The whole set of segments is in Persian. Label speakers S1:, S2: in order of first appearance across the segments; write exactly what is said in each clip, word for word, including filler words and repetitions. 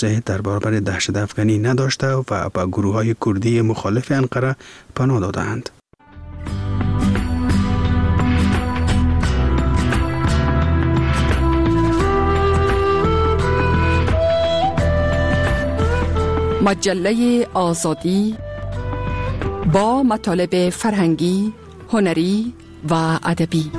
S1: در برابر دهشت افغانی نداشته و به گروه های کردی مخالف انقره پناه دادند.
S2: مجله آزادی با مطالب فرهنگی، هنری و ادبی.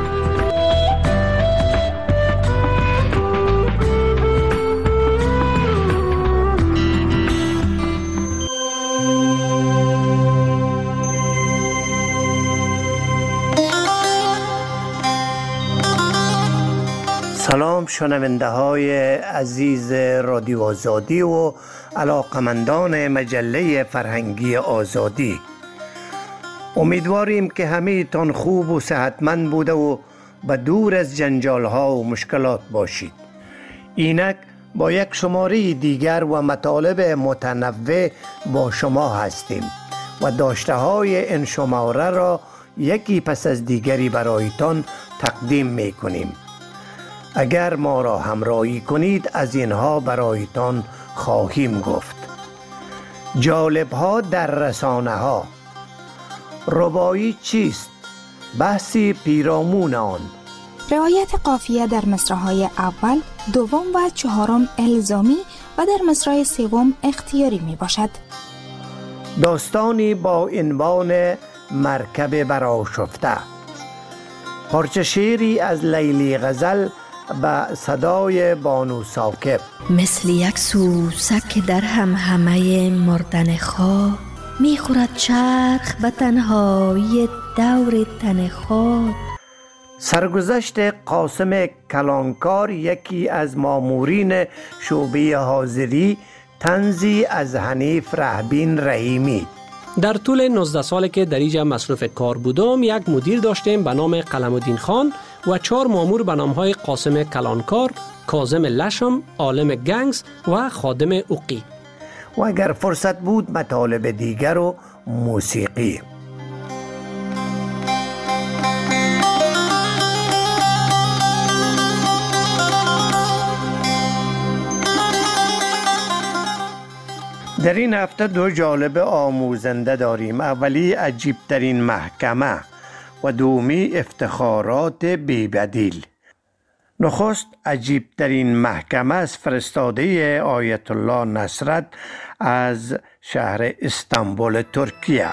S3: سلام شنونده های عزیز رادیو آزادی و علاقمندان مجله فرهنگی آزادی. امیدواریم که همه تان خوب و صحتمند بوده و به دور از جنجال ها و مشکلات باشید. اینک با یک شماره دیگر و مطالب متنوع با شما هستیم و داشته های این شماره را یکی پس از دیگری برایتان تقدیم می کنیم. اگر ما را همراهی کنید از اینها برایتان خواهیم گفت. جالب ها در رسانه ها. ربایی چیست؟ بحثی پیرامون آن.
S4: رعایت قافیه در مصرع‌های اول، دوم و چهارم الزامی و در مصرع سوم اختیاری می باشد.
S3: داستانی با عنوان مرکب برآشفته. پارچه شعری از لیلی غزل به صدای بانو ساکب.
S5: مثل یک سوسک که در هم همه مردن خواب میخورد چرخ به تنهایی دور تن خواب.
S3: سرگذشت قاسم کلانکار، یکی از مامورین شعبه حاضری، طنزی از حنیف رهبین رحیمی.
S6: در طول نوزده سالی که در اینجا مصروف کار بودم، یک مدیر داشتیم به نام قلم‌الدین خان و چهار مامور به نام‌های قاسم کلانکار، کاظم لشم، عالم گنگس و خادم اوقی.
S3: و اگر فرصت بود مطالب دیگر و موسیقی. در این هفته دو جالب آموزنده داریم. اولی عجیب ترین محکمه و دومی افتخارات بی‌بدیل. نخست عجیب ترین محکمه از فرستاده آیت الله نصرت از شهر استانبول ترکیه.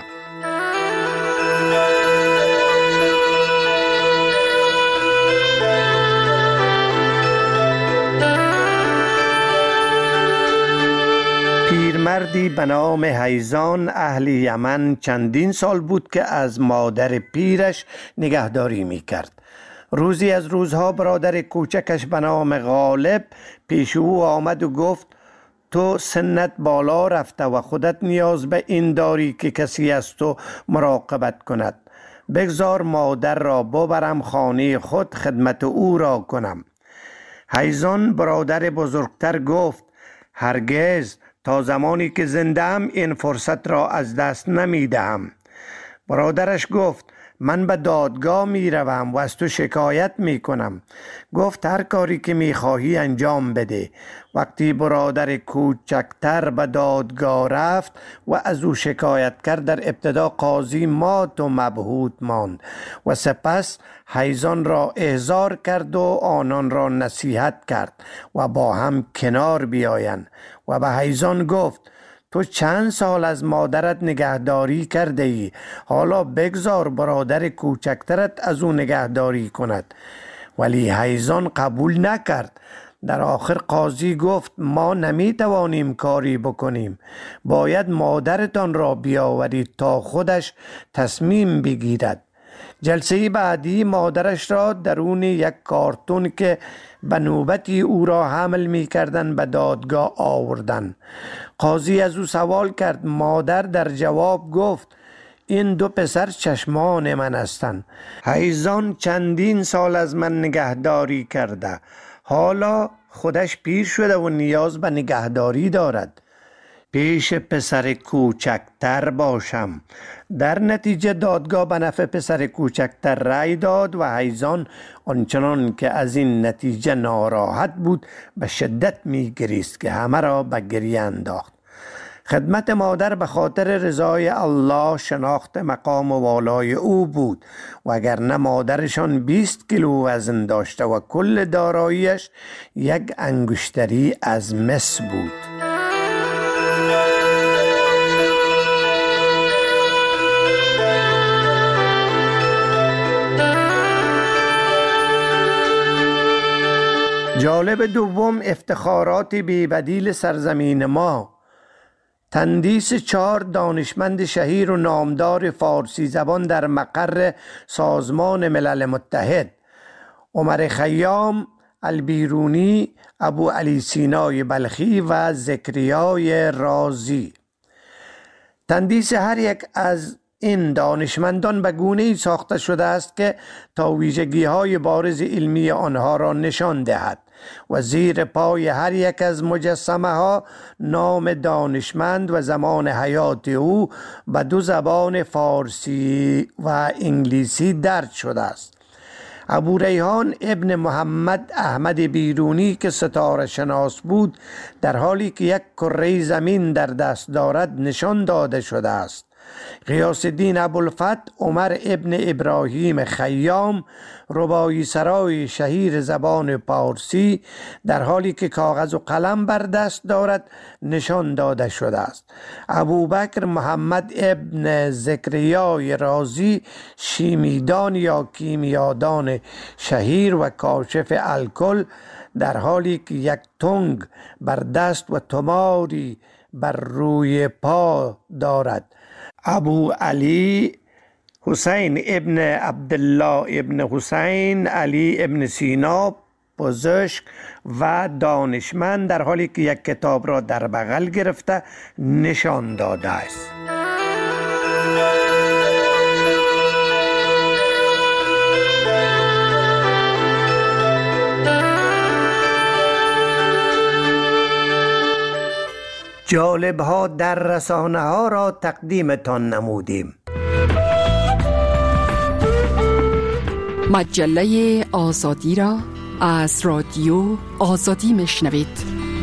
S3: پیرمردی به نام حیزان اهل یمن چندین سال بود که از مادر پیرش نگهداری می کرد. روزی از روزها برادر کوچکش به نام غالب پیش او آمد و گفت تو سنت بالا رفته و خودت نیاز به این داری که کسی از تو مراقبت کند. بگذار مادر را ببرم خانه خود خدمت او را کنم. حیزان برادر بزرگتر گفت هرگز، تا زمانی که زنده‌ام این فرصت را از دست نمیدهم. برادرش گفت من به دادگاه می روم و از تو شکایت می کنم. گفت هر کاری که می خواهی انجام بده. وقتی برادر کوچکتر به دادگاه رفت و از او شکایت کرد، در ابتدا قاضی مات و مبهوت ماند و سپس حیزان را احضار کرد و آنان را نصیحت کرد و با هم کنار بیایند و به حیزان گفت تو چند سال از مادرت نگهداری کرده ای، حالا بگذار برادر کوچکترت از او نگهداری کند. ولی حیزان قبول نکرد. در آخر قاضی گفت ما نمی توانیم کاری بکنیم، باید مادرتان را بیاورید تا خودش تصمیم بگیرد. جلسه بعدی مادرش را درون یک کارتون که به نوبتی او را حمل می کردن به دادگاه آوردن. قاضی از او سوال کرد. مادر در جواب گفت این دو پسر چشمان من هستند. حیزان چندین سال از من نگهداری کرده، حالا خودش پیر شده و نیاز به نگهداری دارد. پیش پسر کوچکتر باشم. در نتیجه دادگاه به نفع پسر کوچکتر رأی داد و حیزان آنچنان که از این نتیجه ناراحت بود به شدت می گریست که همه را به گریه انداخت. خدمت مادر به خاطر رضای الله شناخت مقام و والای او بود و اگر نه مادرشان بیست کیلو وزن داشته و کل داراییش یک انگشتری از مس بود. جالب دوم افتخارات بی بدیل سرزمین ما. تندیس چهار دانشمند شهیر و نامدار فارسی زبان در مقر سازمان ملل متحد: عمر خیام، البیرونی، ابو علی سینای بلخی و زکریای رازی. تندیس هر یک از این دانشمندان به گونه‌ای ساخته شده است که تا ویژگی‌های بارز علمی آنها را نشان دهد و زیر پای هر یک از مجسمه ها نام دانشمند و زمان حیات او به دو زبان فارسی و انگلیسی درج شده است. ابو ریحان ابن محمد احمد بیرونی که ستاره شناس بود در حالی که یک کره زمین در دست دارد نشان داده شده است. غیاث الدین ابوالفتح عمر ابن ابراهیم خیام رباعی سرای شهیر زبان پارسی در حالی که کاغذ و قلم بر دست دارد نشان داده شده است. ابوبکر محمد ابن زکریای رازی شیمیدان یا کیمیادان شهیر و کاشف الکل در حالی که یک تنگ بر دست و تماری بر روی پا دارد. ابو علی حسین ابن عبدالله ابن حسین علی ابن سینا پزشک و دانشمند در حالی که یک کتاب را در بغل گرفته نشان داده است. جالب ها در رسانه ها را تقدیمتان نمودیم.
S2: مجله آزادی را از رادیو آزادی میشنوید.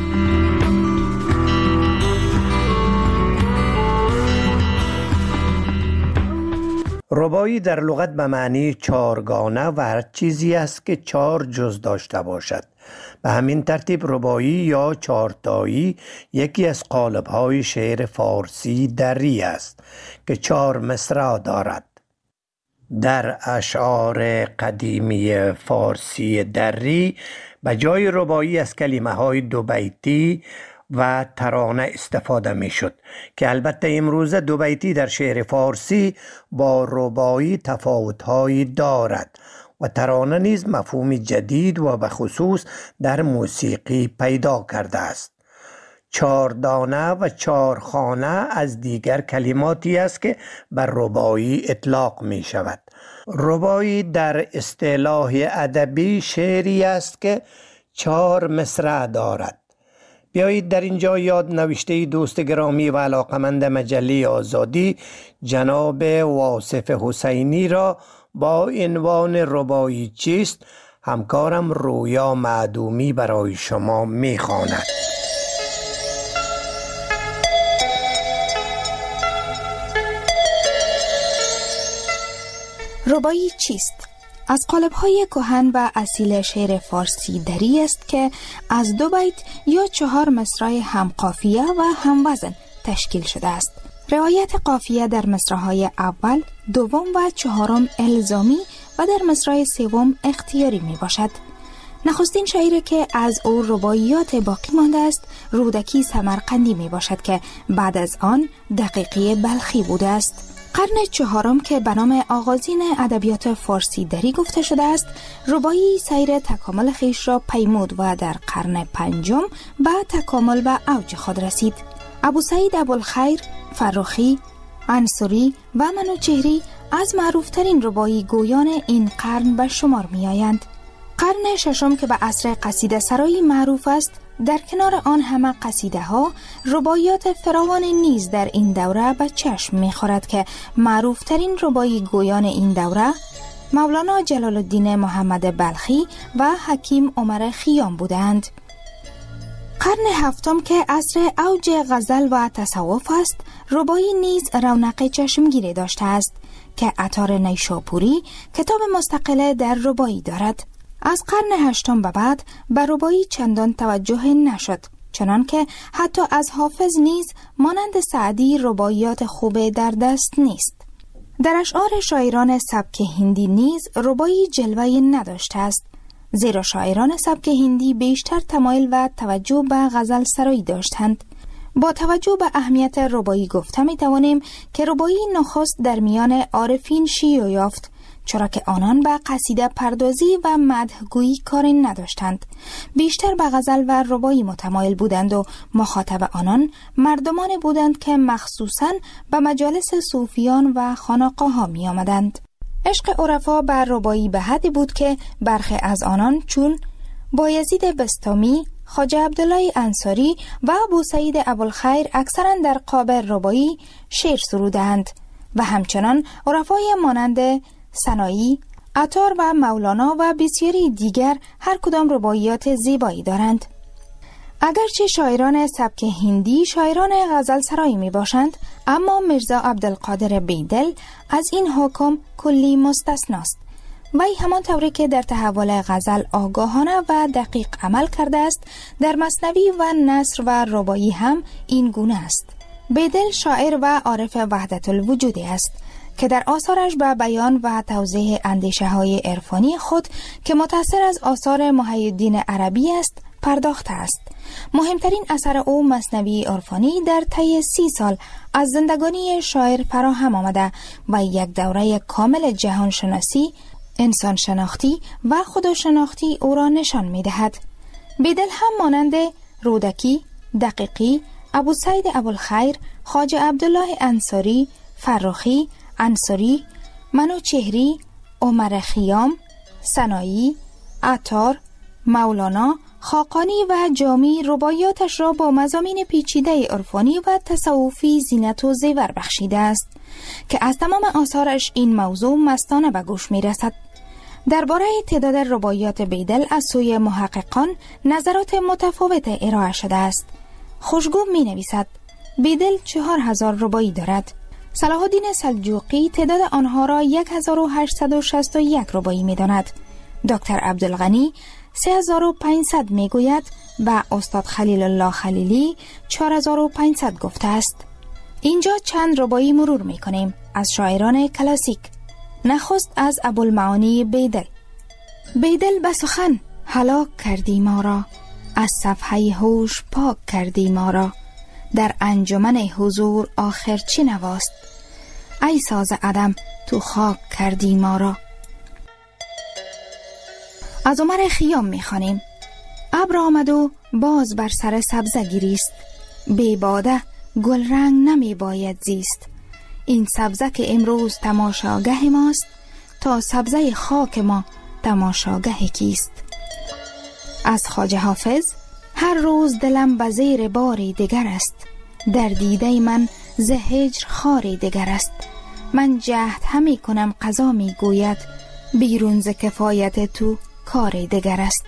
S3: رباعی در لغت به معنی چارگانه و هر چیزی است که چار جز داشته باشد. به همین ترتیب رباعی یا چارتایی یکی از قالب‌های شعر فارسی دری است که چار مصرع دارد. در اشعار قدیمی فارسی دری به جای رباعی از کلمه‌های دو بیتی و ترانه استفاده می شد که البته امروزه دو بیتی در شعر فارسی با رباعی تفاوت‌هایی دارد و ترانه نیز مفهوم جدید و به خصوص در موسیقی پیدا کرده است. چاردانه و چارخانه از دیگر کلماتی است که بر رباعی اطلاق می شود. رباعی در اصطلاح ادبی شعری است که چار مصرع دارد. بیایید در اینجا یاد نوشته دوست گرامی و علاقمند مجله آزادی جناب واصف حسینی را با عنوان رباعی چیست همکارم رویا معدومی برای شما می‌خواند.
S4: رباعی چیست؟ از قالب‌های کهن و اصیل شعر فارسی دری است که از دو بیت یا چهار مصرع هم قافیه و هم وزن تشکیل شده است. رعایت قافیه در مصرع‌های اول، دوم و چهارم الزامی و در مصرع سوم اختیاری می باشد. نخستین شاعری که از او رباعیات باقی مانده است رودکی سمرقندی می باشد که بعد از آن دقیقی بلخی بوده است. قرن چهارم که به نام آغازین ادبیات فارسی دری گفته شده است، رباعی سیر تکامل خیش را پیمود و در قرن پنجم به تکامل و اوج خود رسید. ابو سعید ابوالخیر، فرخی، انصاری و منوچهری از معروفترین رباعی گویان این قرن به شمار می آیند. قرن ششم که به عصر قصیده سرایی معروف است، در کنار آن همه قصیده ها، رباعیات فراوان نیز در این دوره به چشم می‌خورد که معروف ترین رباعی گویان این دوره مولانا جلال الدین محمد بلخی و حکیم عمر خیام بودند. قرن هفتم که عصر اوج غزل و تصوف است، رباعی نیز رونق چشمگیری داشته است که عطار نیشاپوری کتاب مستقل در رباعی دارد. از قرن هشتم به بعد به رباعی چندان توجه نشد، چنان که حتی از حافظ نیز مانند سعدی رباعیات خوب در دست نیست. در اشعار شاعران سبک هندی نیز رباعی جلوه‌ای نداشته است، زیرا شاعران سبک هندی بیشتر تمایل و توجه به غزل سرایی داشتند. با توجه به اهمیت رباعی گفته می توانیم که رباعی نخست در میان عارفین شیوع یافت، چرا که آنان به قصیده پردازی و مدحگویی کاری نداشتند. بیشتر به غزل و رباعی متمایل بودند و مخاطب آنان مردمان بودند که مخصوصاً به مجالس صوفیان و خانقاه ها می آمدند. عشق عرفا بر رباعی به حدی بود که برخی از آنان چون بایزید بستامی، خواجه عبدالله انصاری و ابو سعید ابوالخیر اکثرا در قابل رباعی شعر سرودند و همچنان عرفای مانند سنایی، عطار و مولانا و بسیاری دیگر هر کدام رباعیات زیبایی دارند. اگرچه شاعران سبک هندی شاعران غزل سرایی می باشند، اما مرزا عبدالقادر بیدل از این حکم کلی مستثناست. وی همان طوری که در تحول غزل آگاهانه و دقیق عمل کرده است، در مثنوی و نثر و رباعی هم این گونه است. بیدل شاعر و عارف وحدت الوجودی است که در آثارش به بیان و توضیح اندیشه های عرفانی خود که متأثر از آثار محی الدین عربی است پرداخته است. مهمترین اثر او مثنوی عرفانی در طی سی سال از زندگانی شاعر فراهم آمده و یک دوره کامل جهان شناسی، انسان شناختی و خدا شناختی او را نشان می دهد. بیدل هم مانند رودکی، دقیقی، ابو سعید ابوالخیر، خواجه عبدالله انصاری، فرخی، انصاری، منوچهری، عمر خیام، سنایی، عطار، مولانا، خاقانی و جامی رباعیاتش را با مضامین پیچیده عرفانی و تصوفی زینت و زیور بخشیده است که از تمام آثارش این موضوع مستانه به گوش می رسد. درباره تعداد رباعیات بیدل از سوی محققان نظرات متفاوت ارائه شده است. خوشگو می نویسد بیدل چهار هزار رباعی دارد. صلاح الدین سلجوقی تعداد آنها را هزار و هشتصد و شصت و یک رباعی می داند. دکتر عبدالغنی سه هزار و پانصد می گوید و استاد خلیل الله خلیلی چهار هزار و پانصد گفته است. اینجا چند رباعی مرور می کنیم از شاعران کلاسیک. نخست از ابوالمعانی بیدل. بیدل به سخن هلاک کردی ما را، از صفحه هوش پاک کردی ما را، در انجمن حضور آخر چی نواست، ای ساز عدم تو خاک کردی ما را. از عمر خیام میخوانیم. ابر آمد و باز بر سر سبزه گریست، بی باده گل رنگ نمی باید زیست. این سبزه که امروز تماشاگه ماست، تا سبزه خاک ما تماشاگه کیست. از خواجه حافظ هر روز دلم به زیر باری دگر است، در دیده من ز هجر خاری دگر است. من جهد همی کنم قضا می گوید، بیرون ز کفایت تو کاری دگر است.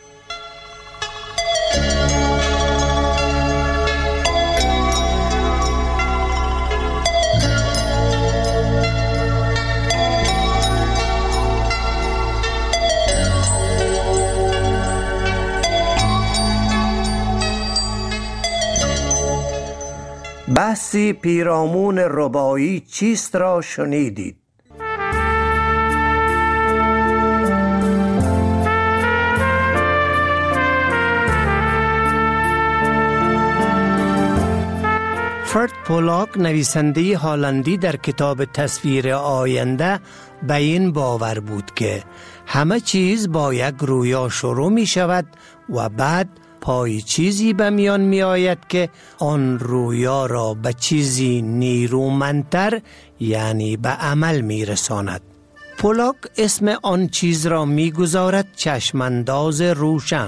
S3: بحثی پیرامون رباعی چیست را شنیدید.
S7: فرد پولاک نویسنده هالندی در کتاب تصویر آینده به این باور بود که همه چیز با یک رویا شروع می شود و بعد پای چیزی به میان می آید که آن رویا را به چیزی نیرومندتر یعنی به عمل می رساند. پولاک اسم آن چیز را می گذارد چشمانداز روشن.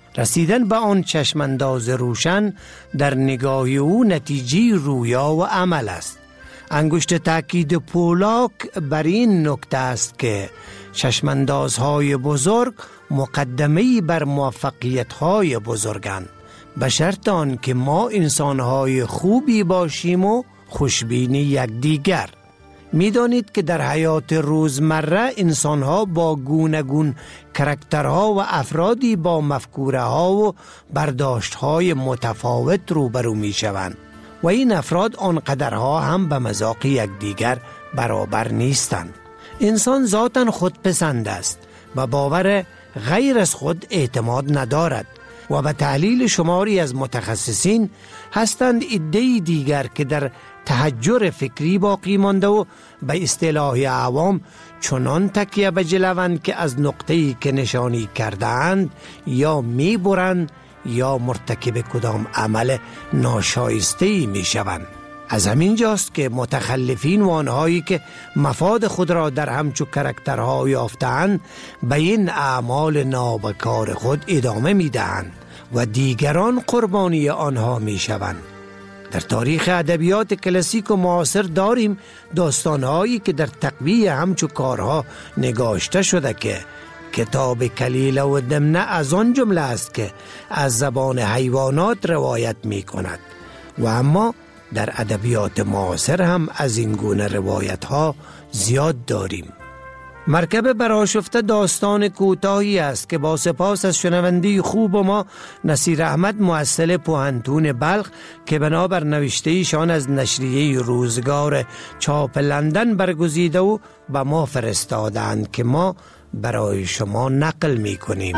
S7: رسیدن به آن چشمانداز روشن در نگاه او نتیجه رویا و عمل است. انگشت تاکید پولاک بر این نکته است که چشماندازهای بزرگ مقدمه‌ای بر موفقیت‌های بزرگند، به شرط آن که ما انسان‌های خوبی باشیم و خوشبین یکدیگر. می‌دانید که در حیات روزمره انسان‌ها با گوناگون کاراکترها و افرادی با مفکوره‌ها و برداشت‌های متفاوت روبرو می‌شوند و این افراد آنقدرها هم به مذاق یکدیگر برابر نیستند. انسان ذاتاً خودپسند است و باور غیر از خود اعتماد ندارد و به تحلیل شماری از متخصصین هستند عده‌ای دیگر که در تحجر فکری باقی مانده و به اصطلاح عوام چنان تکیه بجلوند که از نقطه‌ای که نشانی کردند یا میبرند یا مرتکب کدام عمل ناشایسته‌ای میشوند. از همین جاست که متخلفین و آنهایی که مفاد خود را در همچو کاراکترها یافتند به این اعمال نابکار خود ادامه میدهند و دیگران قربانی آنها میشوند. در تاریخ ادبیات کلاسیک و معاصر داریم داستانهایی که در تقویه همچو کارها نگاشته شده که کتاب کلیله و دمنه از آن جمله است که از زبان حیوانات روایت می کند و اما در ادبیات معاصر هم از این گونه روایت ها زیاد داریم. مرکب برآشفته داستان کوتاهی است که با سپاس از شنونده خوب ما نصیر احمد محصل پوهنتون بلخ که بنابر نوشته ایشان از نشریه روزگار چاپ لندن برگزیده و به ما فرستادند که ما برای شما نقل می کنیم.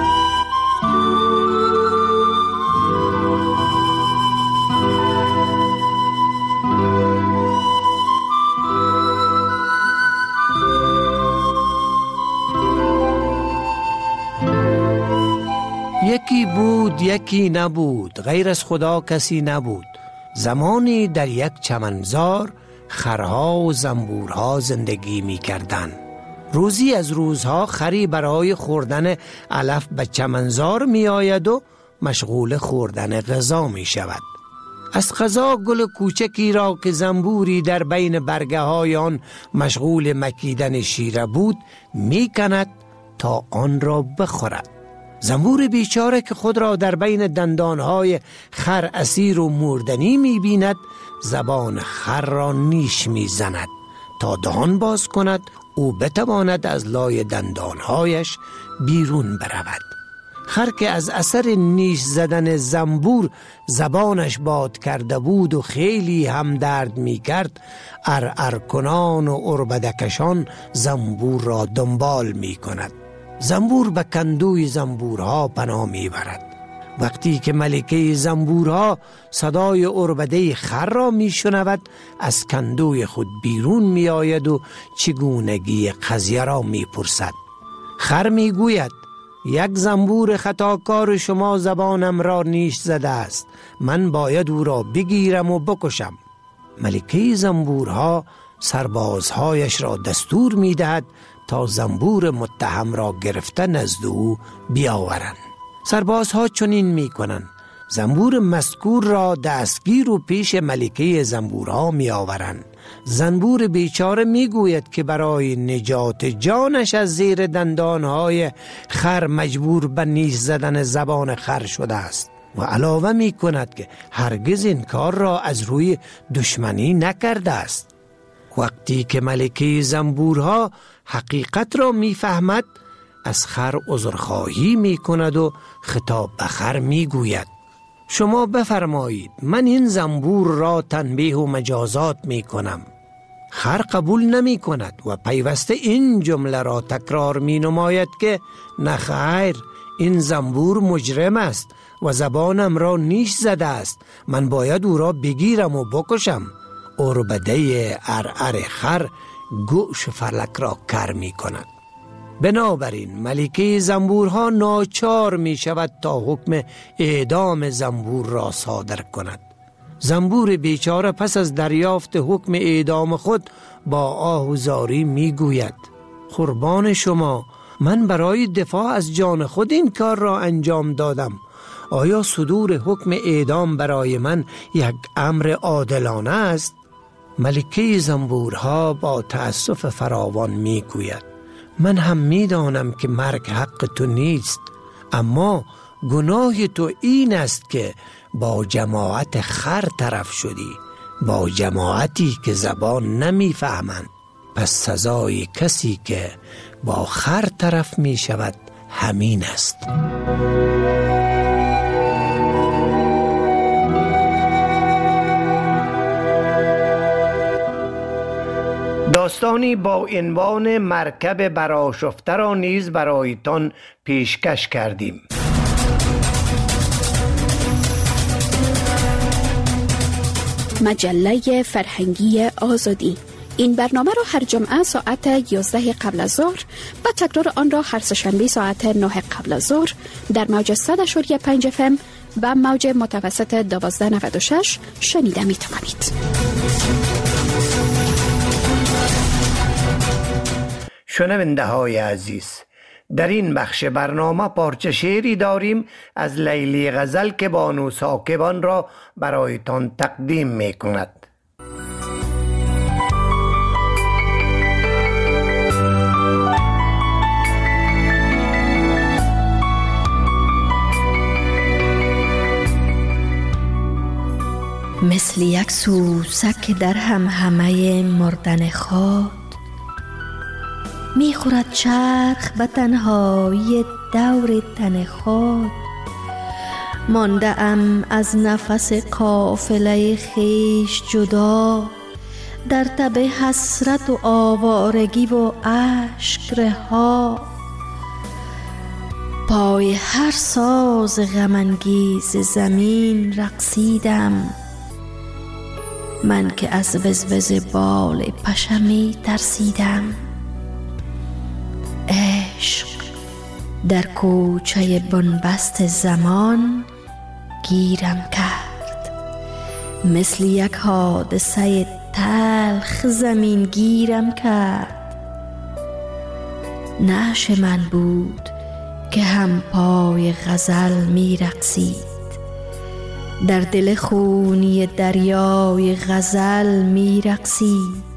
S7: یکی بود یکی نبود، غیر از خدا کسی نبود. زمانی در یک چمنزار خرها و زنبورها زندگی می کردن. روزی از روزها خری برای خوردن علف به چمنزار می آید و مشغول خوردن غذا می شود. از قضا گل کوچکی را که زنبوری در بین برگه های آن مشغول مکیدن شیره بود می کند تا آن را بخورد. زنبور بیچاره که خود را در بین دندانهای خر اسیر و مردنی می بیند زبان خر را نیش می زند تا دهان باز کند او بتواند از لای دندانهایش بیرون برود. خر که از اثر نیش زدن زنبور زبانش باد کرده بود و خیلی هم درد می کرد، ار ار کنان و اربدکشان زنبور را دنبال می کند. زنبور به کندوی زنبورها پناه می برد. وقتی که ملکه زنبورها صدای اربده خر را می شنود از کندوی خود بیرون می آید و چگونگی قضیه را می پرسد. خر می گوید یک زنبور خطاکار شما زبانم را نیش زده است، من باید او را بگیرم و بکشم. ملکه زنبورها سربازهایش را دستور می دهد تا زنبور متهم را گرفته نزد او بیاورند. سربازها چنین می کنند. زنبور مذکور را دستگیر و پیش ملکه زنبورها می آورند. زنبور بیچاره می گوید که برای نجات جانش از زیر دندانهای خر مجبور به نیش زدن زبان خر شده است و علاوه می کند که هرگز این کار را از روی دشمنی نکرده است. وقتی که ملکه زنبورها حقیقت را می فهمد از خر عذرخواهی می کند و خطاب به خر می گوید شما بفرمایید من این زنبور را تنبیه و مجازات می کنم. خر قبول نمی کند و پیوسته این جمله را تکرار می نماید که نه خیر، این زنبور مجرم است و زبانم را نیش زده است، من باید او را بگیرم و بکشم. اربده ارعر خر گوش فلک را کر می کند. بنابراین ملکه زنبورها ناچار می شود تا حکم اعدام زنبور را صادر کند. زنبور بیچاره پس از دریافت حکم اعدام خود با آه و زاری می گوید قربان شما، من برای دفاع از جان خود این کار را انجام دادم. آیا صدور حکم اعدام برای من یک امر عادلانه است؟ ملکه زنبورها با تأسف فراوان می گوید من هم می دانم که مرگ حق تو نیست، اما گناه تو این است که با جماعت خر طرف شدی، با جماعتی که زبان نمی فهمند. پس سزای کسی که با خر طرف می شود همین است.
S3: داستانی با عنوان مرکب برآشفته را نیز برایتان پیشکش کردیم.
S8: مجله فرهنگی آزادی. این برنامه را هر جمعه ساعت یازده قبل از ظهر و تکرار آن را هر سه‌شنبه ساعت نه قبل از ظهر در موج صد و پنج اف ام و موج متوسط دوازده نود و شش شنیده می توانید.
S3: شنونده های عزیز، در این بخش برنامه پارچه شعری داریم از لیلی غزل که بانو ساکبان را برایتان تقدیم می کند.
S5: مثل یک سوسک در هم همه مردن خود می خورد چرخ به تنهایی دور تن خود. مانده ام از نفس قافله خیش جدا، در تب حسرت و آوارگی و اشک رها. پای هر ساز غم انگیز زمین رقصیدم، من که از وزوز بال پشمی ترسیدم. عشق در کوچه بنبست زمان گیرم کرد، مثل یک حادثه تلخ زمین گیرم کرد. نعش من بود که هم پای غزل می رقصید، در دل خونی دریای غزل می رقصید.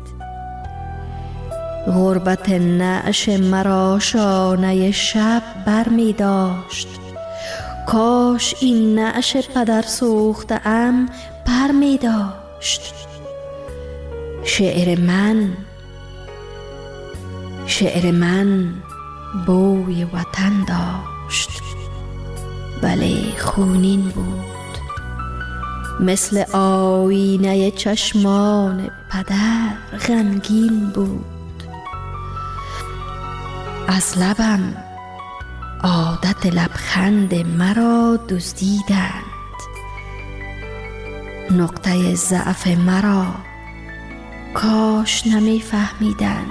S5: غربت نعش مرا شانه شب بر می داشت، کاش این نعش پدر سوخته ام پر می داشت. شعر من شعر من بوی وطن داشت، ولی خونین بود، مثل آینه چشمان پدر غمگین بود. از لبم عادت لبخند مرا دزدیدند، نقطه ضعف مرا کاش نمی فهمیدند.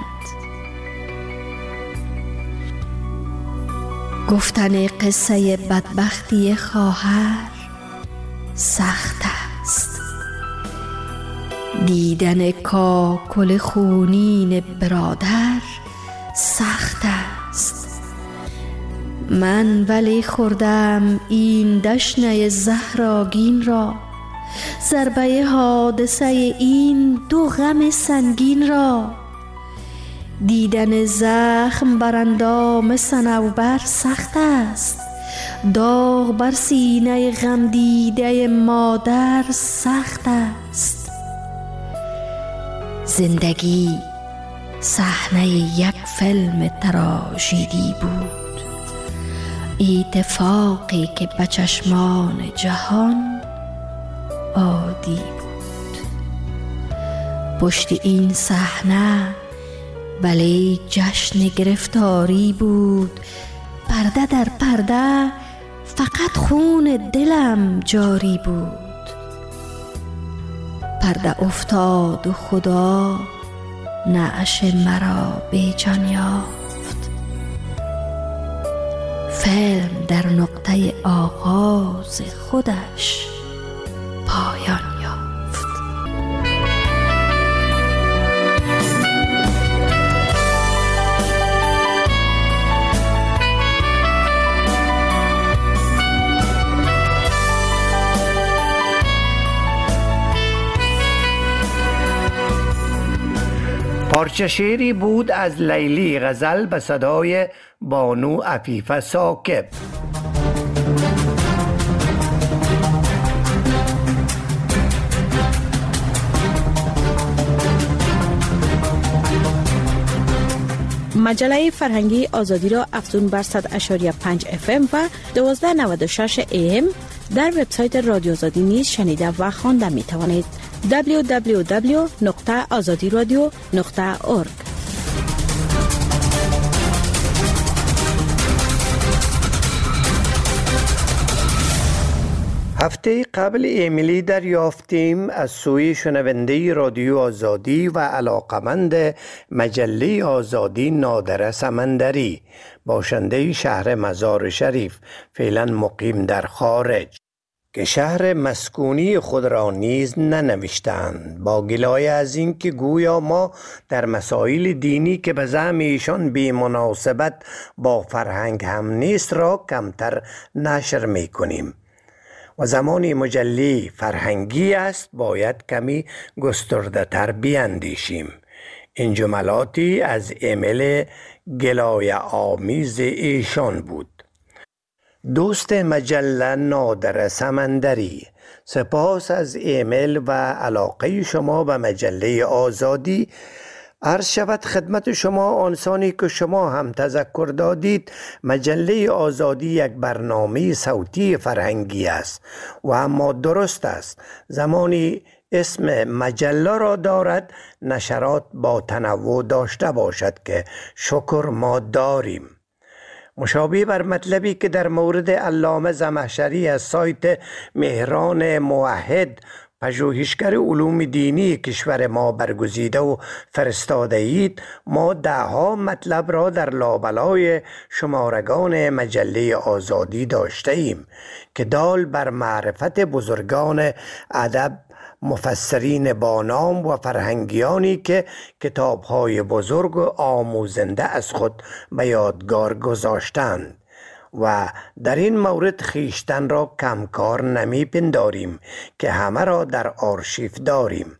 S5: گفتن قصه بدبختی خواهر سخت است، دیدن کاکل خونین برادر سخت است. من ولی خوردم این دشنه زهراگین را، ضربه حادثه این دو غم سنگین را. دیدن زخم بر اندام صنوبر سخت است، داغ بر سینه غم دیده مادر سخت است. زندگی صحنه یک فیلم تراژدی بود، اتفاقی که به چشمان جهان عادی بود. پشت این صحنه ولی جشن گرفتاری بود، پرده در پرده فقط خون دلم جاری بود. پرده افتاد و خدا نعش مرا بی جان یافت. فیلم در نقطه آغاز خودش پایان یافت.
S3: پارچه شعری بود از لیلی غزل به صدای بانو عفیفه ثاقب.
S9: مجله فرهنگی آزادی را افزون بر صد و شش و پنج اف ام و دوازده و نود و شش ای ام در وبسایت رادیو آزادی نیز شنیده و خوانده می توانید. دبلیو دبلیو دبلیو نقطه آزادی رادیو نقطه اورگ.
S3: هفته قبل ایمیلی دریافتیم از سوی شنونده رادیو آزادی و علاقمند مجله آزادی نادره سمندری، باشنده شهر مزار شریف، فعلا مقیم در خارج، که شهر مسکونی خود را نیز ننوشتند، با گلایه از این که گویا ما در مسائل دینی که به زعم ایشان بی مناسبت با فرهنگ هم نیست را کمتر نشر می کنیم و زمانی مجله فرهنگی است باید کمی گسترده تر بیاندیشیم. این جملاتی از ایمیل گلایه آمیز ایشان بود. دوست مجله نادره سمندری، سپاس از ایمیل و علاقه شما به مجله آزادی. عرض شود خدمت شما آنسانی که شما هم تذکر دادید، مجله آزادی یک برنامه صوتی فرهنگی است و اما درست است زمانی اسم مجله را دارد نشرات با تنوع داشته باشد که شکر ما داریم. مشابه بر مطلبی که در مورد علامه زمخشری از سایت مهران موحد پژوهشگر علوم دینی کشور ما برگزیده و فرستاده اید، ما ده ها مطلب را در لابلای شمارگان مجله آزادی داشته ایم که دال بر معرفت بزرگان ادب، مفسرین با نام و فرهنگیانی که کتاب‌های بزرگ و آموزنده از خود به یادگار گذاشتند و در این مورد خیشتن را کمکار نمی پنداریم که همه را در آرشیو داریم.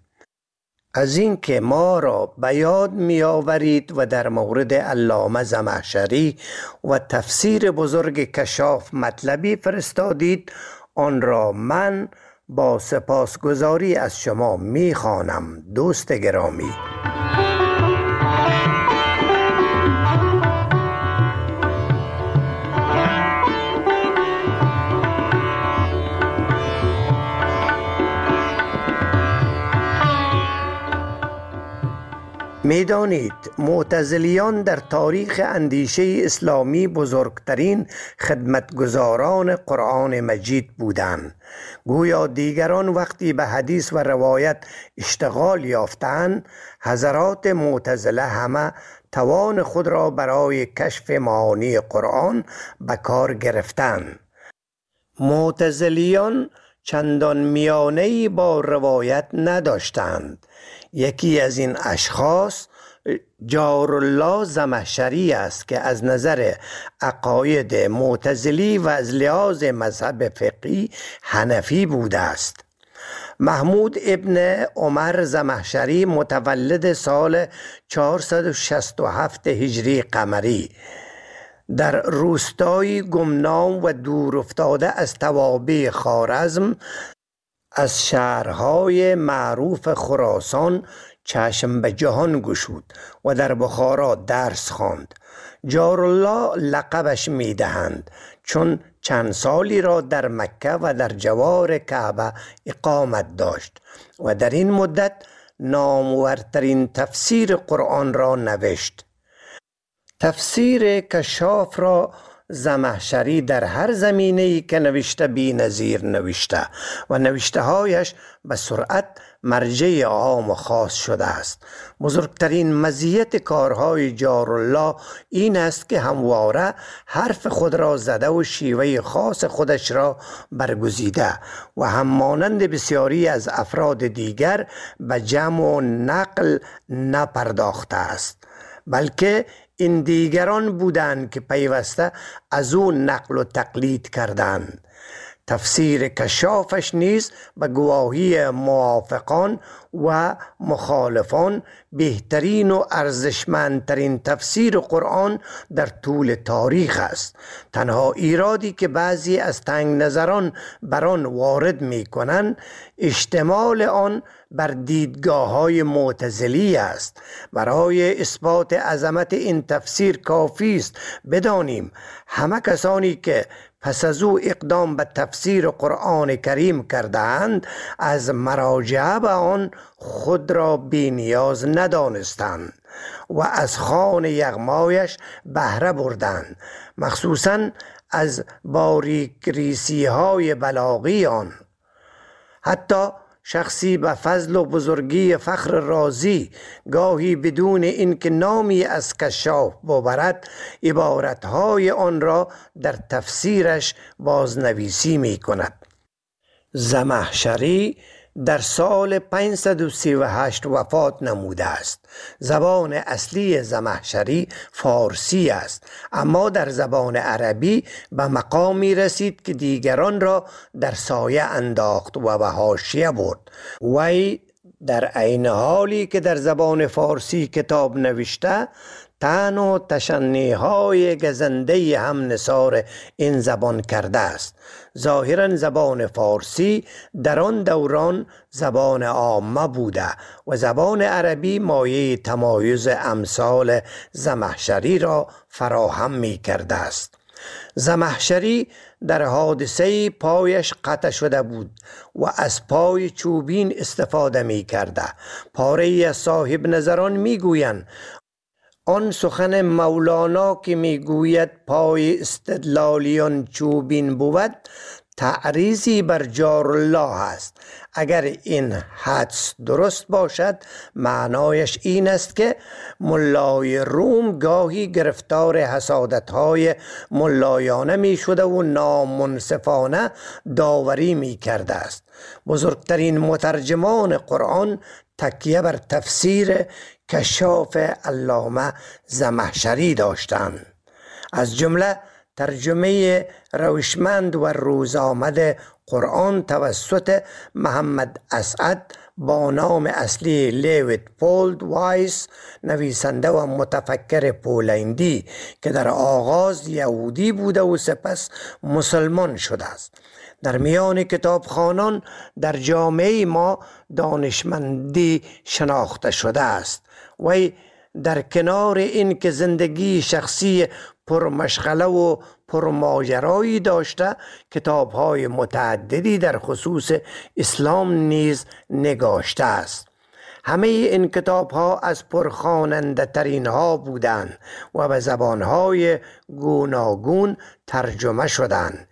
S3: از این که ما را به یاد می آورید و در مورد علامه زمخشری و تفسیر بزرگ کشاف مطلبی فرستادید، آن را من با سپاسگزاری از شما می خوانم. دوست گرامی، میدانید معتزلیان در تاریخ اندیشه اسلامی بزرگترین خدمتگزاران قرآن مجید بودند. گویا دیگران وقتی به حدیث و روایت اشتغال یافتند، حضرات معتزله همه توان خود را برای کشف معانی قرآن به کار گرفتند. معتزلیان چندان میانه‌ای با روایت نداشتند. یکی از این اشخاص جارالله زمخشری است که از نظر عقاید معتزلی و از لحاظ مذهب فقهی حنفی بوده است. محمود ابن عمر زمخشری متولد سال چهارصد و شصت و هفت هجری قمری در روستایی گمنام و دور افتاده از توابع خوارزم از شهرهای معروف خراسان چشم به جهان گشود و در بخارا درس خواند. جارالله لقبش می دهند چون چند سالی را در مکه و در جوار کعبه اقامت داشت و در این مدت نامورترین تفسیر قرآن را نوشت. تفسیر کشاف را زمخشری در هر زمینه‌ای که نوشته بی نظیر نوشته و نوشته هایش به سرعت مرجع عام و خاص شده است. بزرگترین مزیت کارهای جارالله این است که همواره حرف خود را زده و شیوه خاص خودش را برگزیده و هم مانند بسیاری از افراد دیگر به جمع و نقل نپرداخته است، بلکه این دیگران بودند که پیوسته از او نقل و تقلید کردند. تفسیر کشافش نیز به گواهی موافقان و مخالفان بهترین و ارزشمندترین تفسیر قرآن در طول تاریخ است. تنها ایرادی که بعضی از تنگ نظران بر آن وارد می کنند اشتمال آن بر دیدگاه های معتزلی است. برای اثبات عظمت این تفسیر کافی است بدانیم همه کسانی که پس از او اقدام به تفسیر قرآن کریم کردند از مراجعه به آن خود را بی نیاز ندانستند و از خوان یغمایش بهره بردند، مخصوصاً از باریکریسی های بلاغی آن. حتی شخصی به فضل و بزرگی فخر رازی گاهی بدون اینکه نامی از کشاف ببرد عبارتهای آن را در تفسیرش بازنویسی می کند. زمخشری در سال پانصد و سی و هشت وفات نموده است. زبان اصلی زمخشری فارسی است، اما در زبان عربی به مقامی رسید که دیگران را در سایه انداخت و به حاشیه برد. وی در عین حالی که در زبان فارسی کتاب نوشته، طعن و تشنیع‌های گزنده هم نثار این زبان کرده است. ظاهراً زبان فارسی در آن دوران زبان عامه بوده و زبان عربی مایه تمایز امثال زمخشری را فراهم می کرده است. زمخشری در حادثه پایش قطع شده بود و از پای چوبین استفاده می کرده. پاره از صاحب نظران می گویند آن سخن مولانا که می گوید پای استدلالیان چوبین بود تعریضی بر جار الله است. اگر این حدس درست باشد معنایش این است که ملای روم گاهی گرفتار حسادت‌های ملایانه می شده و نامنصفانه داوری می کرده است. بزرگترین مترجمان قرآن تکیه بر تفسیر کشاف علامه زمخشری داشتند. از جمله ترجمه روشمند و روزآمد قرآن توسط محمد اسعد با نام اصلی لیویتپولد وایس، نویسنده و متفکر پولندی که در آغاز یهودی بوده و سپس مسلمان شده است. در میان کتابخوانان در جامعه ما دانشمندی شناخته شده است. وی در کنار این که زندگی شخصی پرمشغله و پرماجرایی داشته، کتاب‌های متعددی در خصوص اسلام نیز نگاشته است. همه این کتاب‌ها از پرخواننده ترین ها بودند و به زبان‌های گوناگون ترجمه شدند.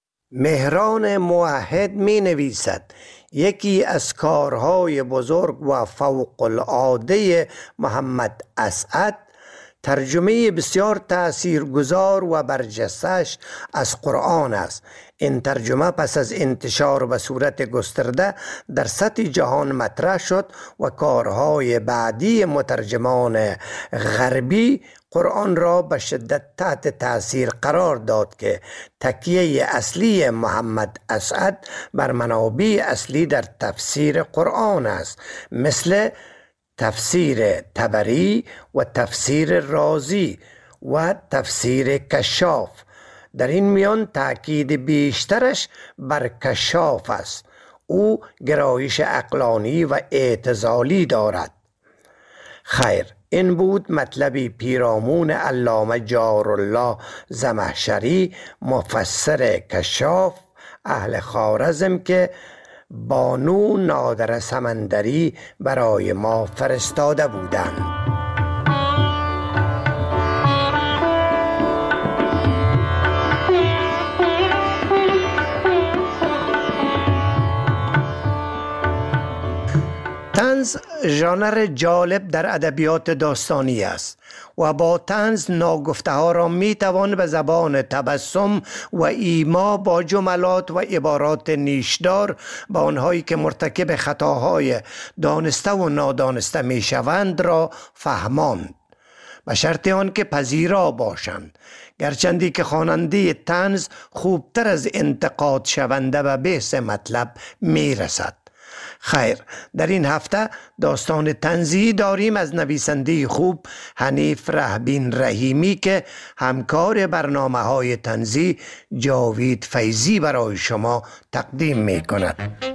S3: مهران موحد می نویسد یکی از کارهای بزرگ و فوق العاده محمد اسعد ترجمه بسیار تأثیرگذار و برجسته‌اش از قرآن است. این ترجمه پس از انتشار به صورت گسترده در سطح جهان مطرح شد و کارهای بعدی مترجمان غربی قرآن را به شدت تحت تأثیر قرار داد که تکیه اصلی محمد اسعد بر منابع اصلی در تفسیر قرآن است، مثل تفسیر طبری و تفسیر رازی و تفسیر کشاف. در این میان تأکید بیشترش بر کشاف است. او گرایش عقلانی و اعتزالی دارد. خیر، این بود مطلبی پیرامون علامه جارالله زمخشری، مفسر کشاف اهل خوارزم، که بانو نادر سمندری برای ما فرستاده بودند. طنز ژانر جالب در ادبیات داستانی است و با طنز ناگفته ها را می توان به زبان تبسم و ایما با جملات و عبارات نیشدار به آنهایی که مرتکب خطاهای دانسته و نادانسته می شوند را فهماند. به شرط آن که پذیرا باشند، گرچندی که خواننده طنز خوبتر از انتقاد شونده و بحث مطلب می رسد. خیر، در این هفته داستان طنزی داریم از نویسنده خوب حنیف رهبین رحیمی که همکار برنامه های طنزی جاوید فیضی برای شما تقدیم می کند.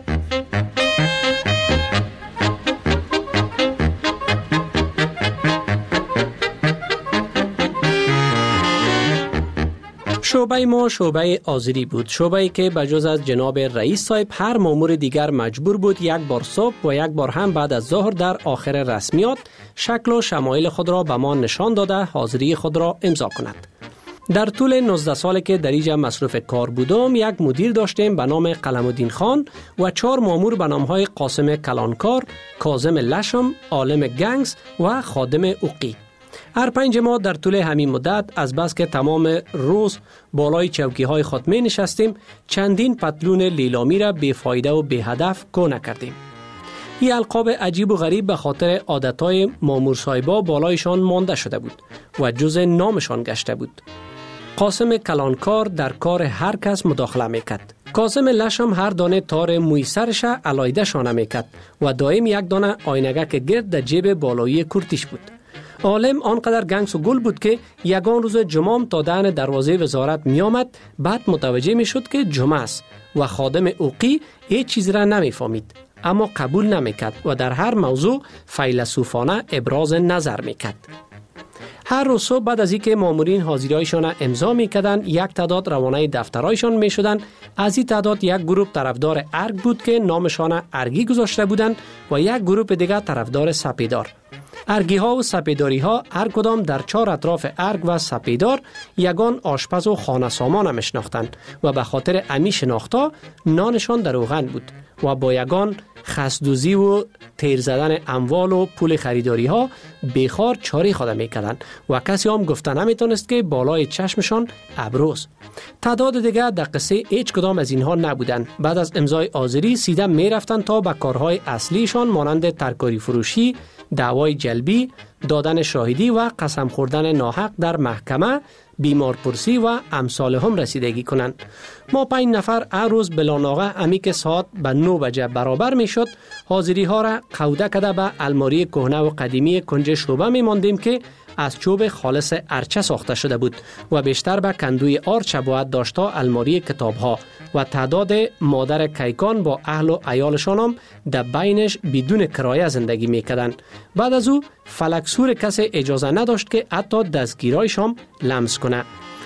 S6: شعبه ما شعبه آذری بود، شعبه‌ای که بجز از جناب رئیس صاحب هر مامور دیگر مجبور بود یک بار صبح و یک بار هم بعد از ظهر در آخر رسمیات شکل و شمایل خود را به ما نشان داده حاضری خود را امضا کند. در طول نوزده سالی که در اینجا مصروف کار بودم، یک مدیر داشتیم به نام قلم‌الدین خان و چهار مامور به نام‌های قاسم کلانکار، کاظم لشم، عالم گنگس و خادم اوقی. هر پنج ما در طول همین مدت از بس که تمام روز بالای چوکی های خود می نشستیم، چندین پتلون لیلامی را بیفایده و بی هدف کو نکردیم. این القاب عجیب و غریب به خاطر عادتهای مامور صاحبا بالایشان مانده شده بود و جز نامشان گشته بود. قاسم کلانکار در کار هر کس مداخله میکرد. کاظم لشم هر دانه تار موی سرش علایده شانه میکرد و دائم یک دانه آینگک گرد در جیب بالایی کرتیش بود. عالم آنقدر گنگس و گل بود که یگان روز جمعه تا دهن دروازه وزارت می آمد، بعد متوجه می شد که جمعه است و خادم اوقی هیچ چیز را نمی فهمید، اما قبول نمی کرد و در هر موضوع فیلسوفانه ابراز نظر می کرد. هر روز صبح بعد از اینکه مامورین حاضری‌هایشان امضا می‌کردند، یک تعداد روانه دفترهایشان می‌شدند. از این تعداد یک گروه طرفدار ارگ بود که نامشان ارگی گذاشته بودند و یک گروه دیگر طرفدار سپیدار. ارگی ها و سپیداری ها هر کدام در چهار اطراف ارگ و سپیدار یگان آشپز و خانه سامان هم شناختند و به خاطر امی شناختا نانشان در روغن بود و با یگان خسدوزی و تیر زدن اموال و پول خریداری ها بیخار چاری خود میکردند و کسی هم گفته نمیتونست که بالای چشمشان ابروست. تعداد دیگر در قصه هیچ کدام از اینها نبودند. بعد از امضای آذری سیده میرفتند تا به کارهای اصلیشان مانند ترکاری فروشی، دعوای جلبی، دادن شاهدی و قسم خوردن ناحق در محکمه، بیمارپرسی و امثال هم رسیدگی کنند. ما پنج نفر هر روز بلاناغه امی که ساعت به نو بجه برابر می شد، حاضری ها را قوده کده به الماری کهنه و قدیمی کنج شعبه می ماندیم که از چوب خالص ارچه ساخته شده بود و بیشتر به کندوی آرچ باید داشته الماری کتاب ها و تعداد مادر کیکان با اهل و عیالشان هم در بینش بدون کرایه زندگی میکردند. بعد از او فلکسور کسی اجازه نداشت که حتی دستگیرایش هم لمس کنه.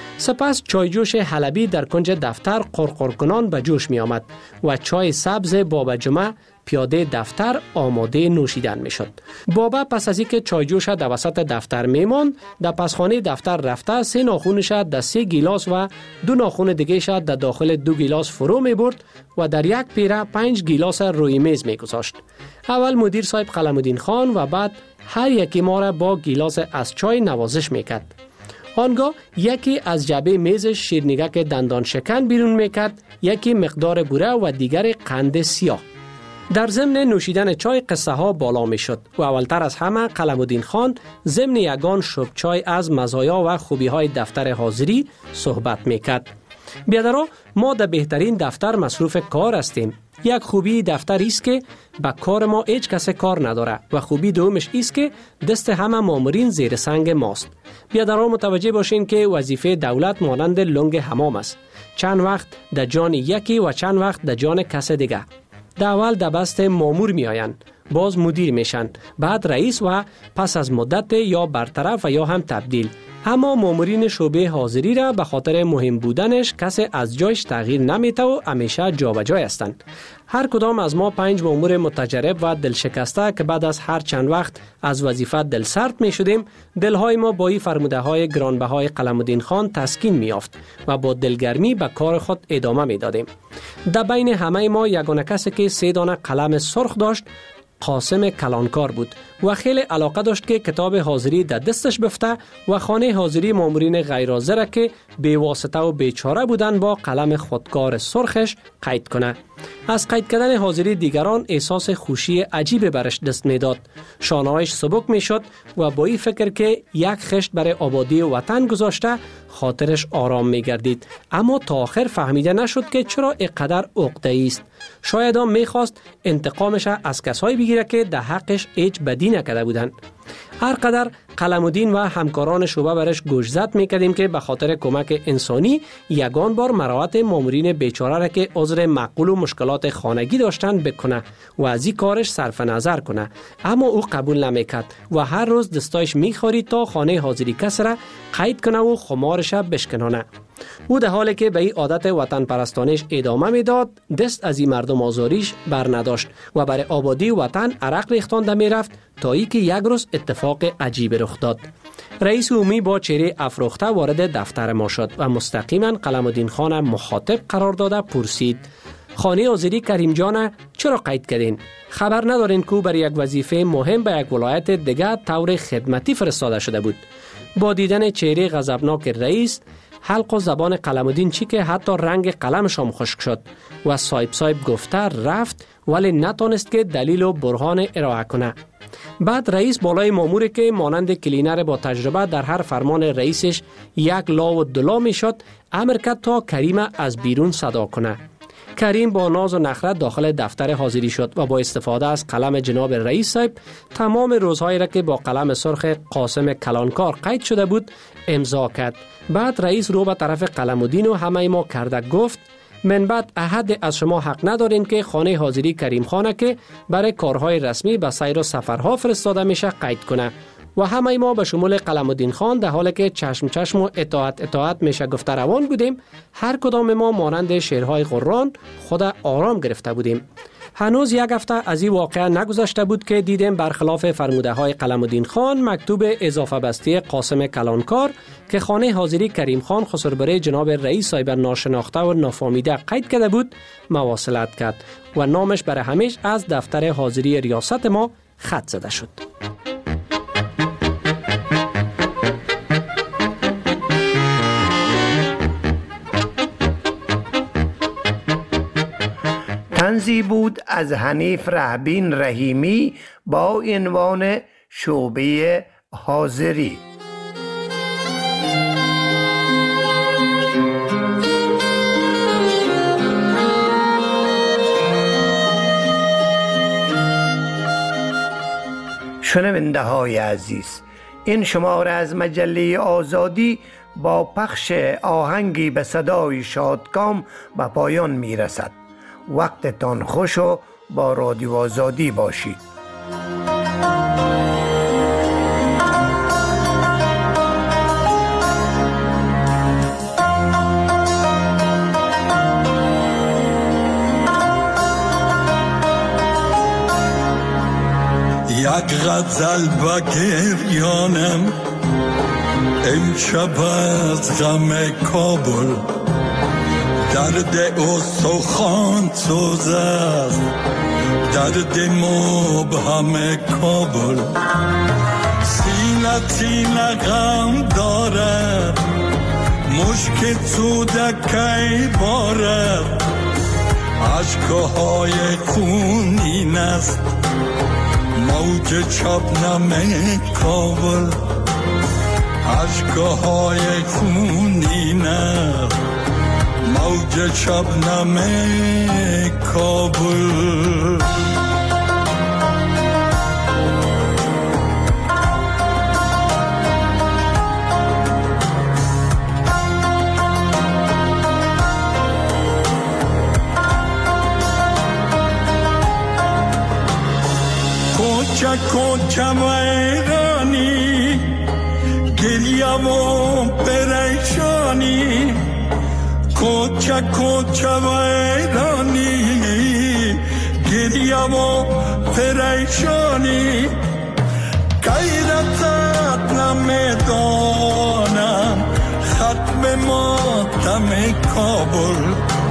S6: سپس چایجوش حلبی در کنج دفتر قرقر کنان به جوش می آمد و چای سبز بابا جمعه پیاده دفتر آماده نوشیدن می شد. بابا پس از اینکه چایجوش در وسط دفتر می ماند، در پسخانه دفتر رفته سه ناخونش در سه گیلاس و دو ناخون دیگه در داخل دو گیلاس فرو می برد و در یک پیره پنج گیلاس روی میز می گذاشت. اول مدیر صاحب قلم‌الدین خان و بعد هر یکی ما را با گیلاس از چای نوازش می کرد. آنگاه یکی از جعبه میز شیرنیگک دندان شکن بیرون میکرد، یکی مقدار بوره و دیگر قند سیاه. در ضمن نوشیدن چای قصه ها بالا می شد و اولتر از همه قلم‌الدین خان ضمن یگان شب چای از مزایا و خوبی های دفتر حاضری صحبت میکرد. بیادرها، ما در بهترین دفتر مصروف کار هستیم. یک خوبی دفتر است که با کار ما هیچ کس کار نداره و خوبی دومش است که دست همه مامورین زیر سنگ ماست. بیادرها متوجه باشین که وظیفه دولت مانند لنگ حمام است. چند وقت در جان یکی و چند وقت در جان کس دیگه. در اول در بست مامور می آیند، باز مدیر میشن، بعد رئیس و پس از مدت یا برطرف و یا هم تبدیل. اما مامورین شعبه حاضری را به خاطر مهم بودنش کسی از جایش تغییر نمیته و همیشه جابجا هستند. هر کدام از ما پنج مامور متجرب و دلشکسته که بعد از هر چند وقت از وظیفه دل سرد می شدیم، دلهای ما با این فرموده های گرانبهای قلم‌الدین خان تسکین می یافت و با دلگرمی به کار خود ادامه می دادیم. در بین همه ما یگانه کسی که سه دانه قلم سرخ داشت قاسم کلانکار بود و خیلی علاقه داشت که کتاب حاضری در دستش بفته و خانه حاضری مامورین غیر حاضر که بی واسطه و بیچاره بودن با قلم خودکار سرخش قید کنه. از قید کردن حاضری دیگران احساس خوشی عجیب برش دست میداد. شانه‌هایش سبک میشد و با این فکر که یک خشت برای آبادی وطن گذاشته خاطرش آرام میگردید. اما تا آخر فهمیده نشد که چرا اینقدر عقده‌ای است. شاید هم میخواست انتقامش از کسایی بگیره که در حقش هیچ بدی نکرده بودند. هر قدر قلمودین و همکاران شعبه برش گوشزد میکردیم که به خاطر کمک انسانی یگان بار مراعات مامورین بیچاره را که عذر معقول و مشکلات خانگی داشتن بکنه و از این کارش صرف نظر کنه، اما او قبول نمیکرد و هر روز دستایش میخورید تا خانه حاضری کس را قید کنه و خمارش بشکنانه. او در حالی که به این عادت وطن پرستانش ادامه میداد دست از این مردم آزاریش بر نداشت و برای آبادی وطن عرق ریختانده میرفت تا ای که یک روز اتفاق عجیب رخ داد. رئیس عمومی با چهره افروخته وارد دفتر ما شد و مستقیما قلمودین خان مخاطب قرار داده پرسید: خانه حاضری کریم جان چرا قید کردین؟ خبر ندارین که برای یک وظیفه مهم به یک ولایت دیگر طور خدمتی فرستاده شده بود؟ با دیدن چهره غضبناک رئیس حلق و زبان قلمودین چی که حتی رنگ قلمش هم خشک شد و سایب سایب گفته رفت، ولی نتونست که دلیل و برهان ارائه کنه. بعد رئیس بالای ماموری که مانند کلینر با تجربه در هر فرمان رئیسش یک لا و دلا می شد امر کرد تا کریم از بیرون صدا کنه. کریم با ناز و نخرت داخل دفتر حاضری شد و با استفاده از قلم جناب رئیس صاحب تمام روزهایی را که با قلم سرخ قاسم کلانکار قید شده بود امضا کرد. بعد رئیس رو به طرف قلمودین و همه ما کرده گفت: من بعد احد از شما حق ندارین که خانه حاضری کریم خانه که برای کارهای رسمی به سیر و سفرها فرستاده میشه قید کنه. و همه ما به شمول قلمودین خان در حالی که چشم چشم و اطاعت اطاعت میشه گفته روان بودیم، هر کدام ما مانند شیرهای قرآن خود آرام گرفته بودیم. هنوز یک هفته از این واقعه نگذشته بود که دیدیم برخلاف فرموده های قلمودین خان مکتوب اضافه بسته قاسم کلانکار که خانه حاضری کریم خان خسربره جناب رئیس صاحب ناشناخته و نافهمیده قید کرده بود مواصلت کرد و نامش برای همیش از دفتر حاضری ریاست ما خط زده شد.
S3: طنزی بود از حنیف رهبین رحیمی با عنوان شعبه حاضری. شنونده های عزیز، این شماره از مجله آزادی با پخش آهنگی به صدای شادکام به پایان می رسد. وقتتان خوش و با رادیو آزادی باشید.
S10: یک غزل با گریانم امشب از غم کابل، درد استخوان سوز است، درد مبهم کابل. سینه سینه غم دارد، مشک سودکی بارد، اشکهای خونین است موج شبنم کابل، اشکهای خونین است موج شبنم کابل. کوچه کوچه ویرانی، گریه و پریشانی، کوچه کوچه ویرانی، گریه و پریشانی. غیرتت نمیدانم ختم ماتم کابل،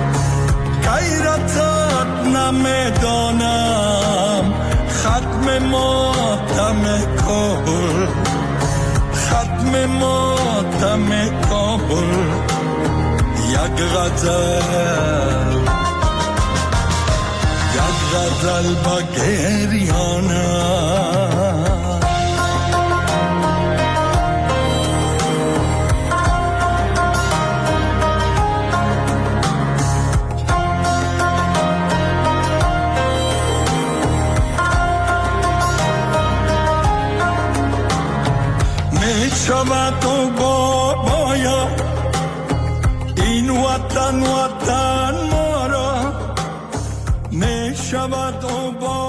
S10: غیرتت نمیدانم ختم ماتم کابل، ختم ماتم کابل. یک غزل غزل با گریانم. شود و با باید این وطن وطن ما را می شود و با